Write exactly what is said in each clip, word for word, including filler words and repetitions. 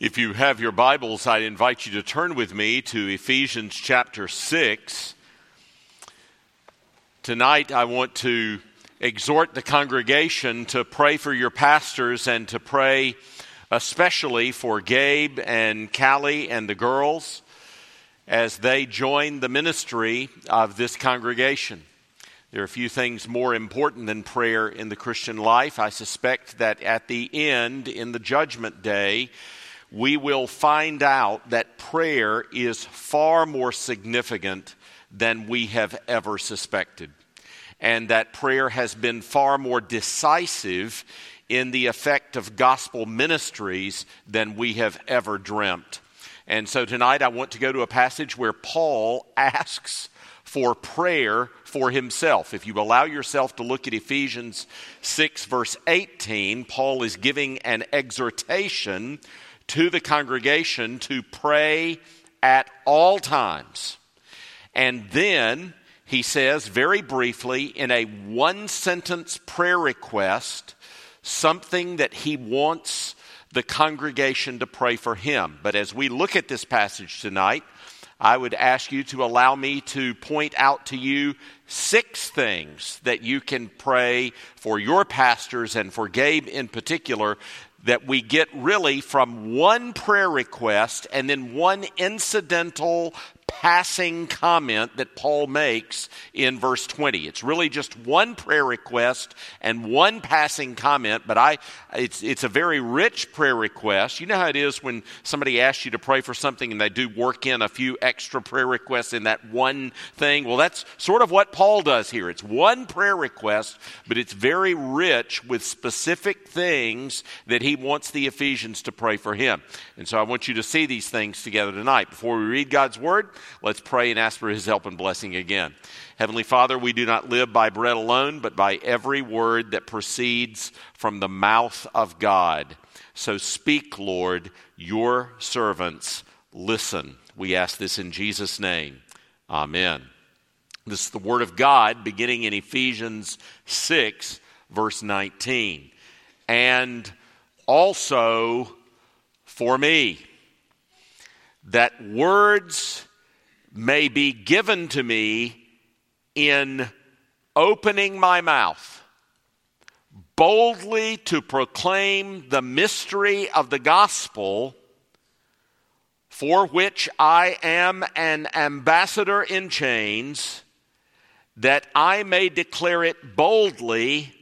If you have your Bibles, I invite you to turn with me to Ephesians chapter six. Tonight, I want to exhort the congregation to pray for your pastors and to pray especially for Gabe and Callie and the girls as they join the ministry of this congregation. There are a few things more important than prayer in the Christian life. I suspect that at the end, in the judgment day, we will find out that prayer is far more significant than we have ever suspected, and that prayer has been far more decisive in the effect of gospel ministries than we have ever dreamt. And so tonight I want to go to a passage where Paul asks for prayer for himself. If you allow yourself to look at Ephesians six, verse eighteen, Paul is giving an exhortation to the congregation to pray at all times. And then he says very briefly in a one-sentence prayer request something that he wants the congregation to pray for him. But as we look at this passage tonight, I would ask you to allow me to point out to you six things that you can pray for your pastors and for Gabe in particular that we get really from one prayer request and then one incidental passing comment that Paul makes in verse twenty. It's really just one prayer request and one passing comment, but I it's it's a very rich prayer request. You know how it is when somebody asks you to pray for something and they do work in a few extra prayer requests in that one thing? Well, that's sort of what Paul does here. It's one prayer request, but it's very rich with specific things that he wants the Ephesians to pray for him. And so I want you to see these things together tonight. Before we read God's Word, let's pray and ask for his help and blessing again. Heavenly Father, we do not live by bread alone, but by every word that proceeds from the mouth of God. So speak, Lord, your servants listen. We ask this in Jesus' name. Amen. This is the word of God beginning in Ephesians six, verse nineteen. And also for me, that words may be given to me in opening my mouth, boldly to proclaim the mystery of the gospel, for which I am an ambassador in chains, that I may declare it boldly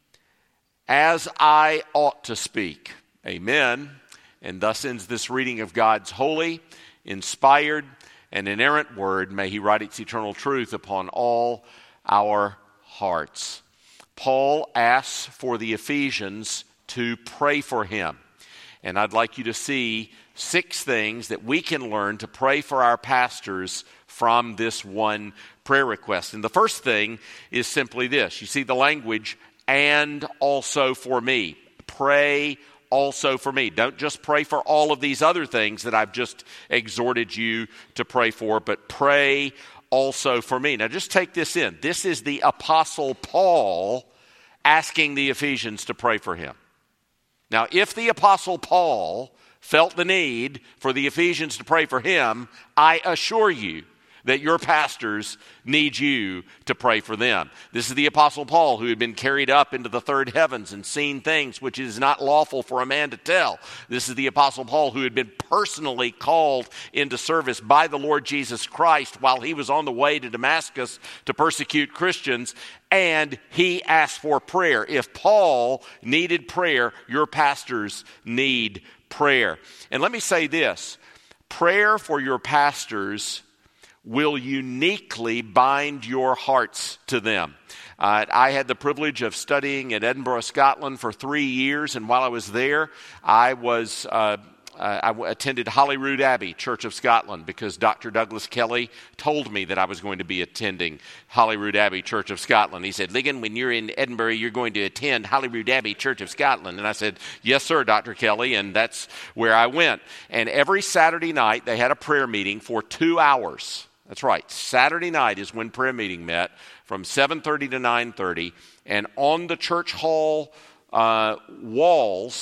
as I ought to speak. Amen. And thus ends this reading of God's holy, inspired, and inerrant word. May he write its eternal truth upon all our hearts. Paul asks for the Ephesians to pray for him. And I'd like you to see six things that we can learn to pray for our pastors from this one prayer request. And the first thing is simply this. You see the language, and also for me. Pray also for me. Don't just pray for all of these other things that I've just exhorted you to pray for, but pray also for me. Now just take this in. This is the Apostle Paul asking the Ephesians to pray for him. Now if the Apostle Paul felt the need for the Ephesians to pray for him, I assure you that your pastors need you to pray for them. This is the Apostle Paul, who had been carried up into the third heavens and seen things which it is not lawful for a man to tell. This is the Apostle Paul, who had been personally called into service by the Lord Jesus Christ while he was on the way to Damascus to persecute Christians, and he asked for prayer. If Paul needed prayer, your pastors need prayer. And let me say this, prayer for your pastors will uniquely bind your hearts to them. Uh, I had the privilege of studying at Edinburgh, Scotland for three years, and while I was there, I was uh, uh, I attended Holyrood Abbey, Church of Scotland, because Doctor Douglas Kelly told me that I was going to be attending Holyrood Abbey, Church of Scotland. He said, Ligon, when you're in Edinburgh, you're going to attend Holyrood Abbey, Church of Scotland. And I said, yes, sir, Doctor Kelly, and that's where I went. And every Saturday night, they had a prayer meeting for two hours. That's right. Saturday night is when prayer meeting met from seven thirty to nine thirty. And on the church hall uh, walls,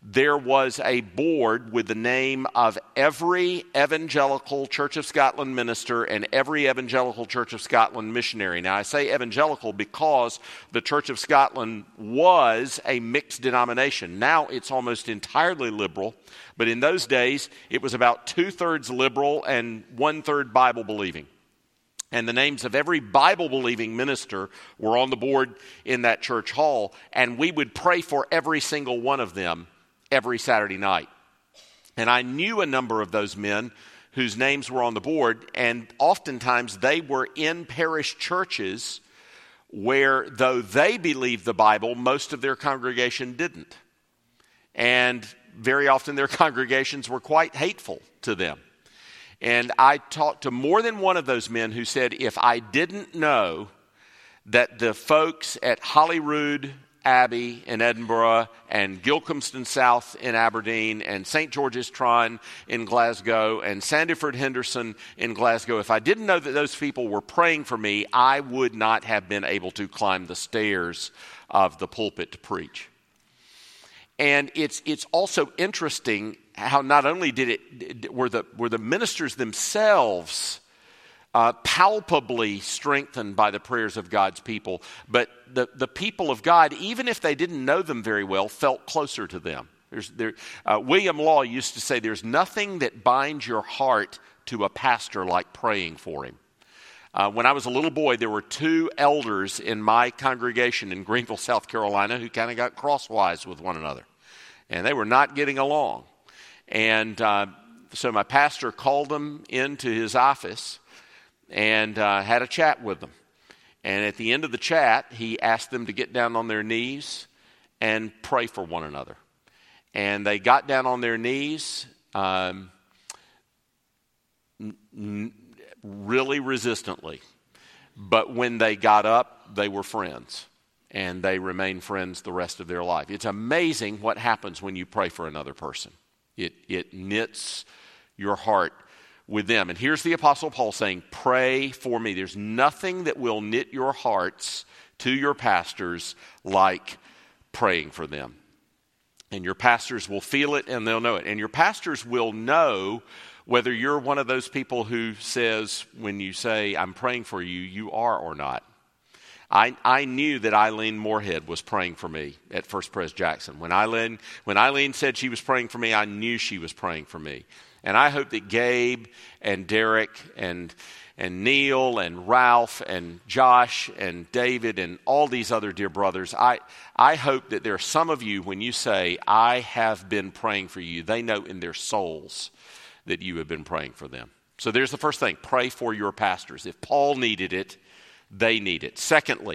there was a board with the name of every evangelical Church of Scotland minister and every evangelical Church of Scotland missionary. Now, I say evangelical because the Church of Scotland was a mixed denomination. Now it's almost entirely liberal, but in those days it was about two-thirds liberal and one-third Bible-believing. And the names of every Bible-believing minister were on the board in that church hall, and we would pray for every single one of them every Saturday night. And I knew a number of those men whose names were on the board, and oftentimes they were in parish churches where, though they believed the Bible, most of their congregation didn't. And very often their congregations were quite hateful to them. And I talked to more than one of those men who said, if I didn't know that the folks at Holyrood Abbey in Edinburgh and Gilcomston South in Aberdeen and Saint George's Tron in Glasgow and Sandiford Henderson in Glasgow, if I didn't know that those people were praying for me, I would not have been able to climb the stairs of the pulpit to preach. And it's it's also interesting how not only did it were the were the ministers themselves uh, palpably strengthened by the prayers of God's people, but the, the people of God, even if they didn't know them very well, felt closer to them. There's, there, uh, William Law used to say, "There's nothing that binds your heart to a pastor like praying for him." Uh, when I was a little boy, there were two elders in my congregation in Greenville, South Carolina, who kind of got crosswise with one another, and they were not getting along. And uh, so my pastor called them into his office and uh, had a chat with them. And at the end of the chat, he asked them to get down on their knees and pray for one another. And they got down on their knees um, n- really resistantly. But when they got up, they were friends. And they remained friends the rest of their life. It's amazing what happens when you pray for another person. It, it knits your heart with them. And here's the Apostle Paul saying, pray for me. There's nothing that will knit your hearts to your pastors like praying for them. And your pastors will feel it and they'll know it. And your pastors will know whether you're one of those people who says, when you say, I'm praying for you, you are or not. I, I knew that Eileen Moorhead was praying for me at First Pres Jackson. When Eileen, when Eileen said she was praying for me, I knew she was praying for me. And I hope that Gabe and Derek and and Neil and Ralph and Josh and David and all these other dear brothers, I, I hope that there are some of you, when you say, I have been praying for you, they know in their souls that you have been praying for them. So there's the first thing, pray for your pastors. If Paul needed it, they need it. Secondly,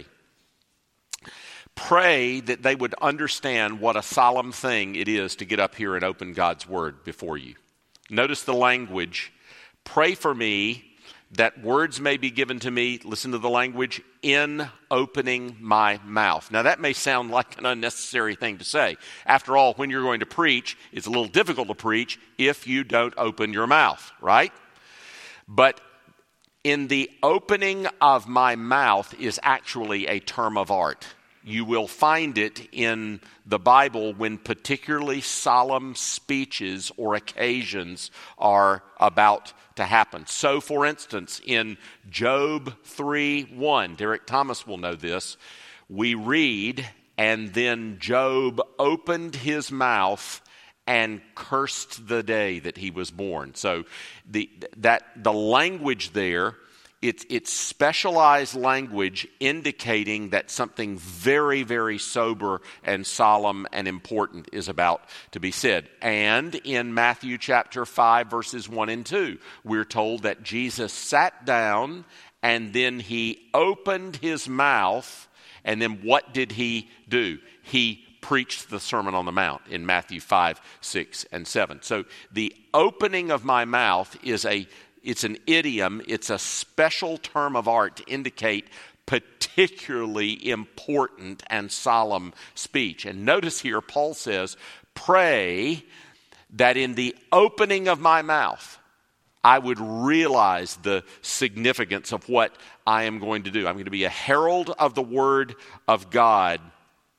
pray that they would understand what a solemn thing it is to get up here and open God's word before you. Notice the language. Pray for me that words may be given to me, listen to the language, in opening my mouth. Now that may sound like an unnecessary thing to say. After all, when you're going to preach, it's a little difficult to preach if you don't open your mouth, right? But in the opening of my mouth is actually a term of art. You will find it in the Bible when particularly solemn speeches or occasions are about to happen. So, for instance, in Job three one, Derek Thomas will know this, we read, and then Job opened his mouth and cursed the day that he was born. So the that the language there, It's, it's specialized language indicating that something very, very sober and solemn and important is about to be said. And in Matthew chapter five, verses one and two, we're told that Jesus sat down and then he opened his mouth. And then what did he do? He preached the Sermon on the Mount in Matthew five, six, and seven. So the opening of my mouth is a It's an idiom, it's a special term of art to indicate particularly important and solemn speech. And notice here, Paul says, pray that in the opening of my mouth, I would realize the significance of what I am going to do. I'm going to be a herald of the Word of God,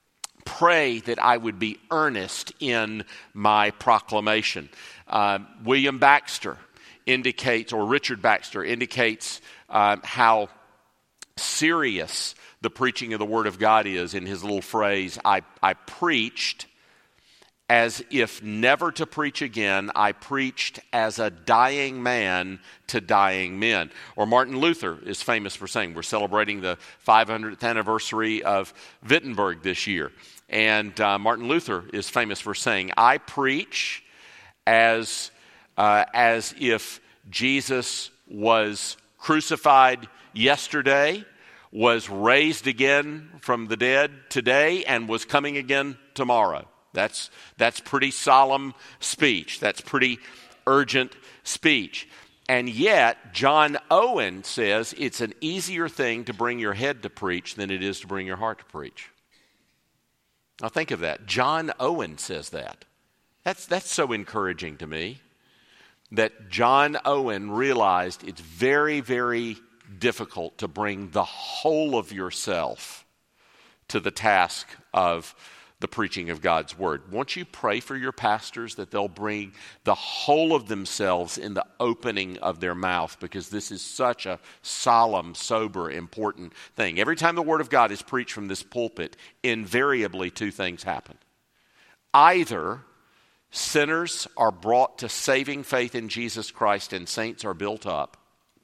pray that I would be earnest in my proclamation. Uh, William Baxter indicates, or Richard Baxter indicates um, how serious the preaching of the Word of God is in his little phrase, I, I preached as if never to preach again. I preached as a dying man to dying men. Or Martin Luther is famous for saying, we're celebrating the five hundredth anniversary of Wittenberg this year. And uh, Martin Luther is famous for saying, I preach as, uh, as if Jesus was crucified yesterday, was raised again from the dead today, and was coming again tomorrow. That's, that's pretty solemn speech. That's pretty urgent speech. And yet, John Owen says it's an easier thing to bring your head to preach than it is to bring your heart to preach. Now think of that. John Owen says that. That's, that's so encouraging to me, that John Owen realized it's very, very difficult to bring the whole of yourself to the task of the preaching of God's Word. Won't you pray for your pastors that they'll bring the whole of themselves in the opening of their mouth, because this is such a solemn, sober, important thing. Every time the Word of God is preached from this pulpit, invariably two things happen. Either sinners are brought to saving faith in Jesus Christ and saints are built up,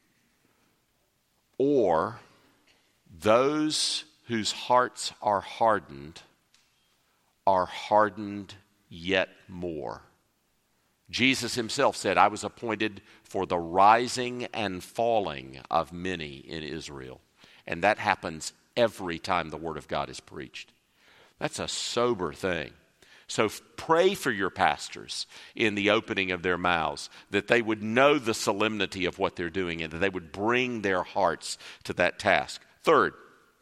or those whose hearts are hardened are hardened yet more. Jesus himself said, I was appointed for the rising and falling of many in Israel. And that happens every time the Word of God is preached. That's a sober thing. So pray for your pastors in the opening of their mouths, that they would know the solemnity of what they're doing and that they would bring their hearts to that task. Third,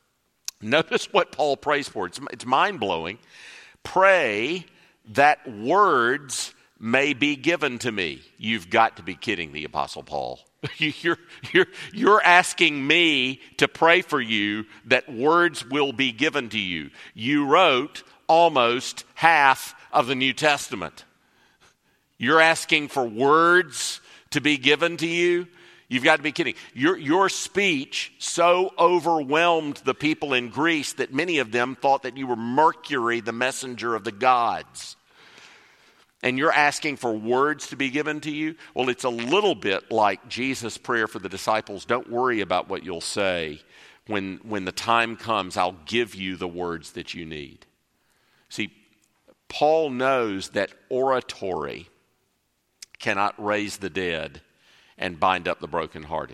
notice what Paul prays for. It's, it's mind-blowing. Pray that words may be given to me. You've got to be kidding the Apostle Paul. You're, you're, you're asking me to pray for you that words will be given to you. You wrote almost half of the New Testament. You're asking for words to be given to you? You've got to be kidding. Your, your speech so overwhelmed the people in Greece that many of them thought that you were Mercury, the messenger of the gods. And you're asking for words to be given to you? Well, it's a little bit like Jesus' prayer for the disciples. Don't worry about what you'll say. When, when the time comes, I'll give you the words that you need. See, Paul knows that oratory cannot raise the dead and bind up the brokenhearted.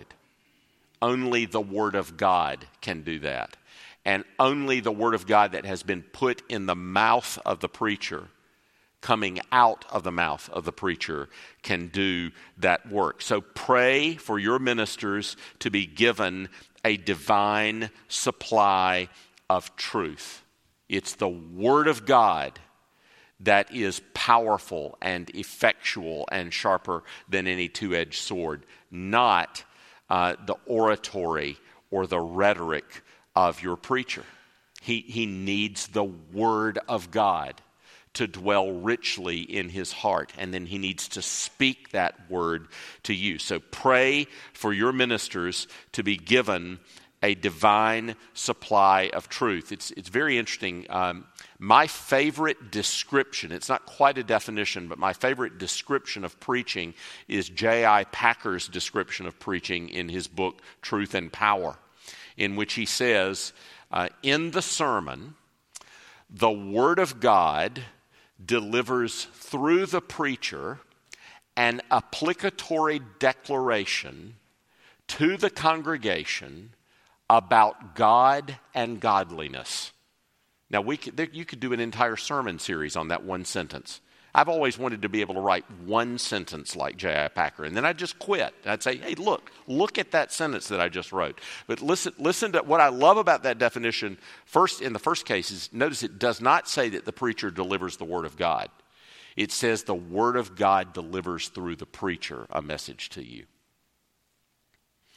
Only the Word of God can do that. And only the Word of God that has been put in the mouth of the preacher, coming out of the mouth of the preacher, can do that work. So pray for your ministers to be given a divine supply of truth. It's the Word of God that is powerful and effectual and sharper than any two-edged sword, not uh, the oratory or the rhetoric of your preacher. He, he needs the Word of God to dwell richly in his heart, and then he needs to speak that word to you. So pray for your ministers to be given a divine supply of truth. It's it's very interesting. Um, my favorite description, it's not quite a definition, but my favorite description of preaching is J I Packer's description of preaching in his book, Truth and Power, in which he says, uh, in the sermon, the Word of God delivers through the preacher an applicatory declaration to the congregation about God and godliness. Now, we could, there, you could do an entire sermon series on that one sentence. I've always wanted to be able to write one sentence like J I Packer, and then I'd just quit. I'd say, hey, look, look at that sentence that I just wrote. But listen, listen to what I love about that definition. First, in the first case, is notice it does not say that the preacher delivers the Word of God. It says the Word of God delivers through the preacher a message to you.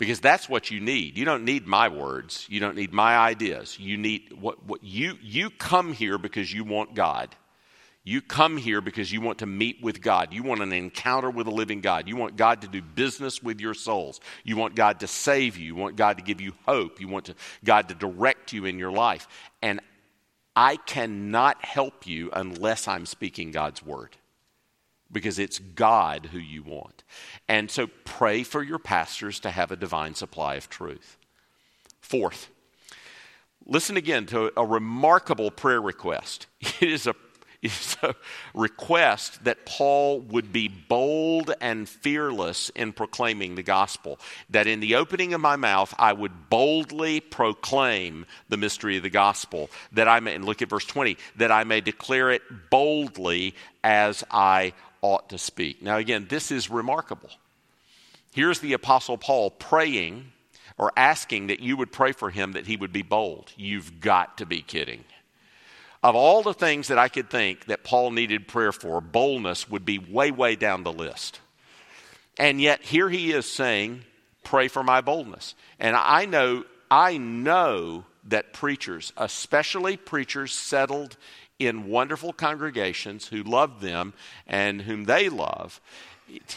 Because that's what you need. You don't need my words. You don't need my ideas. You need what, what you you come here because you want God. You come here because you want to meet with God. You want an encounter with a living God. You want God to do business with your souls. You want God to save you. You want God to give you hope. You want to, God to direct you in your life. And I cannot help you unless I'm speaking God's word, because it's God who you want. And so pray for your pastors to have a divine supply of truth. Fourth, listen again to a remarkable prayer request. It is a It's a request that Paul would be bold and fearless in proclaiming the gospel. That in the opening of my mouth, I would boldly proclaim the mystery of the gospel. That I may, and look at verse twenty, that I may declare it boldly as I ought to speak. Now again, this is remarkable. Here's the Apostle Paul praying or asking that you would pray for him that he would be bold. You've got to be kidding. Of all the things that I could think that Paul needed prayer for, boldness would be way, way down the list. And yet here he is saying, pray for my boldness. And I know, I know that preachers, especially preachers settled in wonderful congregations who love them and whom they love, it,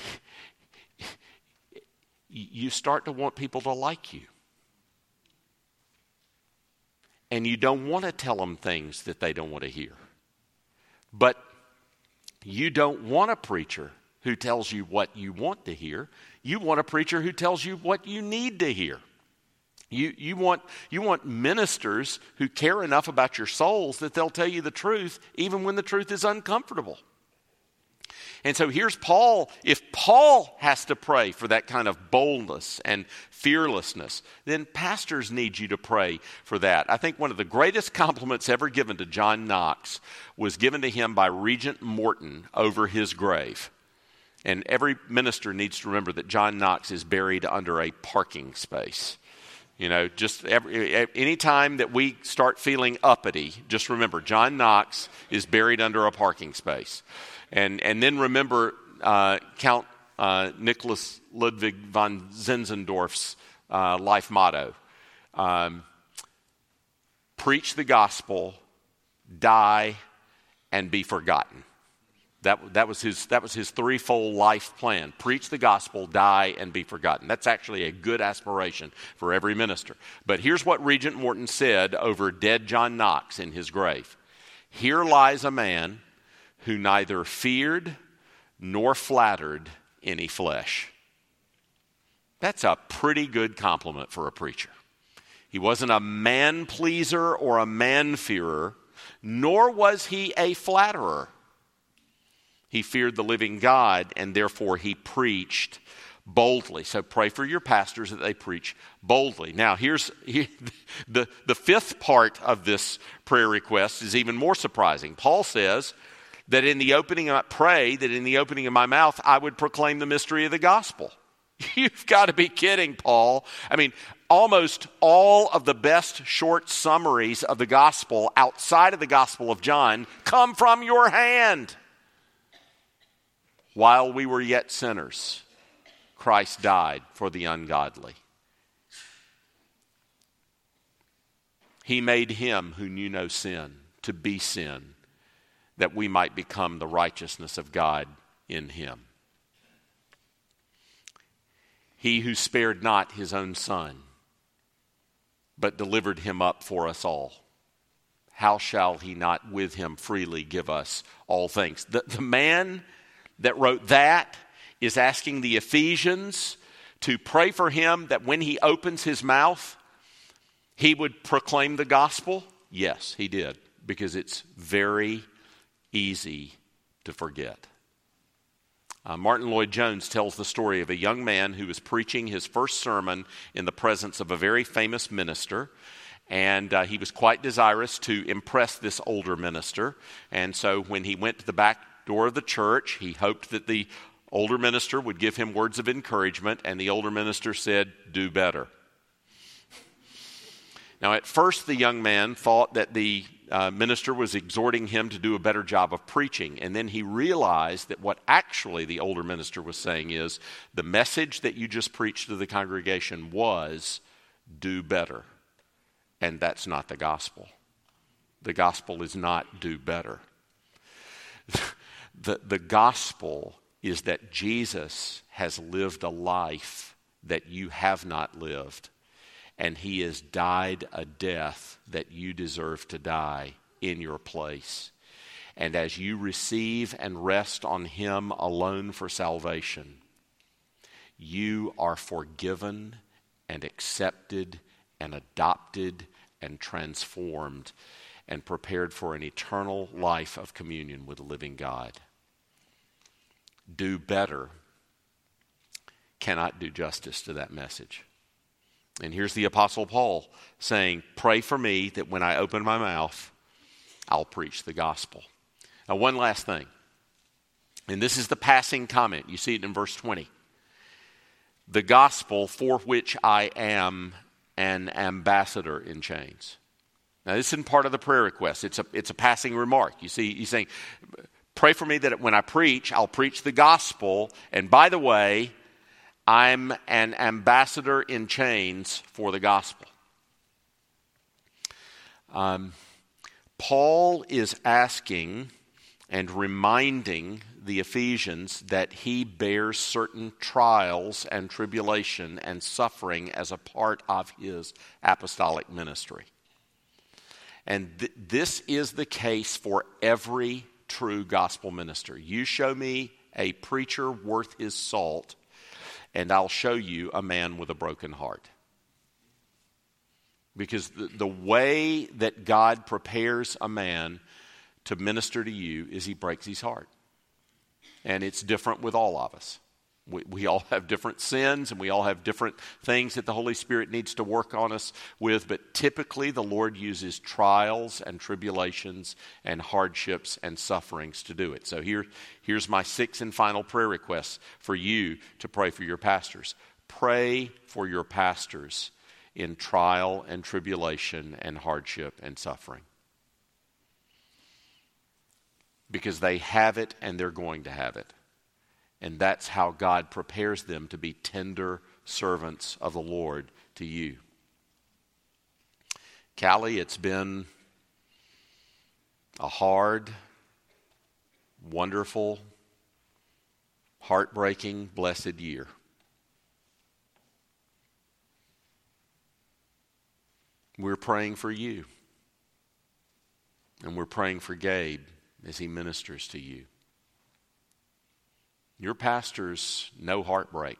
you start to want people to like you. And you don't want to tell them things that they don't want to hear. But you don't want a preacher who tells you what you want to hear. You want a preacher who tells you what you need to hear. You, you, want, you want ministers who care enough about your souls that they'll tell you the truth even when the truth is uncomfortable. And so here's Paul. If Paul has to pray for that kind of boldness and fearlessness, then pastors need you to pray for that. I think one of the greatest compliments ever given to John Knox was given to him by Regent Morton over his grave. And every minister needs to remember that John Knox is buried under a parking space. You know, just every, any time that we start feeling uppity, just remember John Knox is buried under a parking space. And and then remember uh, Count uh, Nicholas Ludwig von Zinzendorf's uh, life motto. Um, preach the gospel, die, and be forgotten. That, that was his that was his threefold life plan. Preach the gospel, die, and be forgotten. That's actually a good aspiration for every minister. But here's what Regent Morton said over dead John Knox in his grave. Here lies a man who neither feared nor flattered any flesh. That's a pretty good compliment for a preacher. He wasn't a man-pleaser or a man-fearer, nor was he a flatterer. He feared the living God, and therefore he preached boldly. So pray for your pastors that they preach boldly. Now, here's here, the, the fifth part of this prayer request is even more surprising. Paul says that in the opening, I pray that in the opening of my mouth, I would proclaim the mystery of the gospel. You've got to be kidding, Paul. I mean, almost all of the best short summaries of the gospel outside of the Gospel of John come from your hand. While we were yet sinners, Christ died for the ungodly. He made him who knew no sin to be sin, that we might become the righteousness of God in him. He who spared not his own son, but delivered him up for us all, how shall he not with him freely give us all things? The, the man that wrote that is asking the Ephesians to pray for him that when he opens his mouth, he would proclaim the gospel. Yes, he did, because it's very easy to forget. Uh, Martin Lloyd-Jones tells the story of a young man who was preaching his first sermon in the presence of a very famous minister, and uh, he was quite desirous to impress this older minister. And so when he went to the back door of the church, he hoped that the older minister would give him words of encouragement, and the older minister said, "Do better." Now, at first, the young man thought that the uh, minister was exhorting him to do a better job of preaching. And then he realized that what actually the older minister was saying is, the message that you just preached to the congregation was, do better. And that's not the gospel. The gospel is not do better. The, the gospel is that Jesus has lived a life that you have not lived. And he has died a death that you deserve to die in your place. And as you receive and rest on him alone for salvation, you are forgiven and accepted and adopted and transformed and prepared for an eternal life of communion with the living God. Do better cannot do justice to that message. And here's the Apostle Paul saying, pray for me that when I open my mouth, I'll preach the gospel. Now, one last thing. And this is the passing comment. You see it in verse twenty. The gospel for which I am an ambassador in chains. Now, this isn't part of the prayer request. It's a, it's a passing remark. You see, he's saying, pray for me that when I preach, I'll preach the gospel. And by the way, I'm an ambassador in chains for the gospel. Um, Paul is asking and reminding the Ephesians that he bears certain trials and tribulation and suffering as a part of his apostolic ministry. And th- this is the case for every true gospel minister. You show me a preacher worth his salt, and I'll show you a man with a broken heart. Because the, the way that God prepares a man to minister to you is he breaks his heart. And it's different with all of us. We, we all have different sins, and we all have different things that the Holy Spirit needs to work on us with. But typically the Lord uses trials and tribulations and hardships and sufferings to do it. So here, here's my sixth and final prayer request for you to pray for your pastors. Pray for your pastors in trial and tribulation and hardship and suffering. Because they have it and they're going to have it. And that's how God prepares them to be tender servants of the Lord to you. Callie, it's been a hard, wonderful, heartbreaking, blessed year. We're praying for you. And we're praying for Gabe as he ministers to you. Your pastors know heartbreak.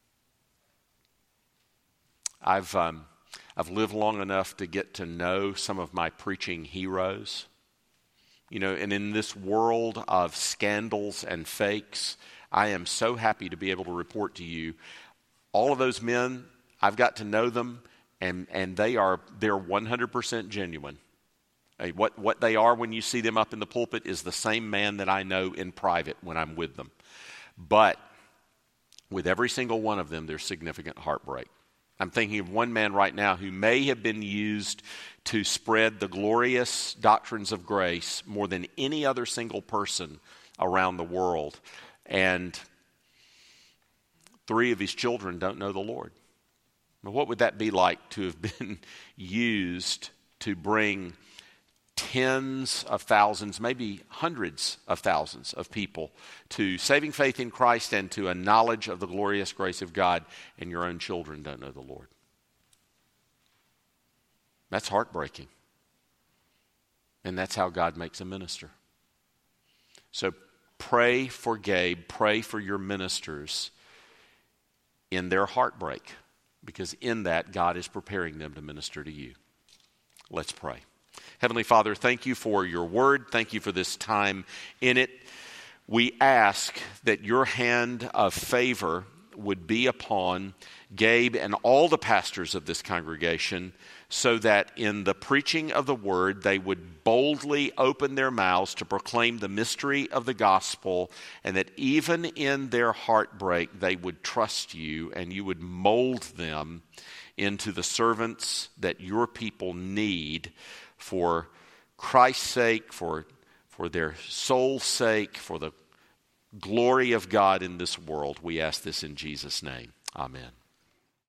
I've um, I've lived long enough to get to know some of my preaching heroes. You know, and in this world of scandals and fakes, I am so happy to be able to report to you, all of those men, I've got to know them, and, and they are they're one hundred percent genuine. What, what they are when you see them up in the pulpit is the same man that I know in private when I'm with them. But with every single one of them, there's significant heartbreak. I'm thinking of one man right now who may have been used to spread the glorious doctrines of grace more than any other single person around the world. And three of his children don't know the Lord. Now, what would that be like to have been used to bring tens of thousands, maybe hundreds of thousands of people to saving faith in Christ and to a knowledge of the glorious grace of God, and your own children don't know the Lord? That's heartbreaking. And that's how God makes a minister. So pray for Gabe, pray for your ministers in their heartbreak, because in that God is preparing them to minister to you. Let's pray. Heavenly Father, thank you for your word. Thank you for this time in it. We ask that your hand of favor would be upon Gabe and all the pastors of this congregation, so that in the preaching of the word, they would boldly open their mouths to proclaim the mystery of the gospel, and that even in their heartbreak, they would trust you and you would mold them into the servants that your people need for Christ's sake, for, for their soul's sake, for the glory of God in this world. We ask this in Jesus' name. Amen.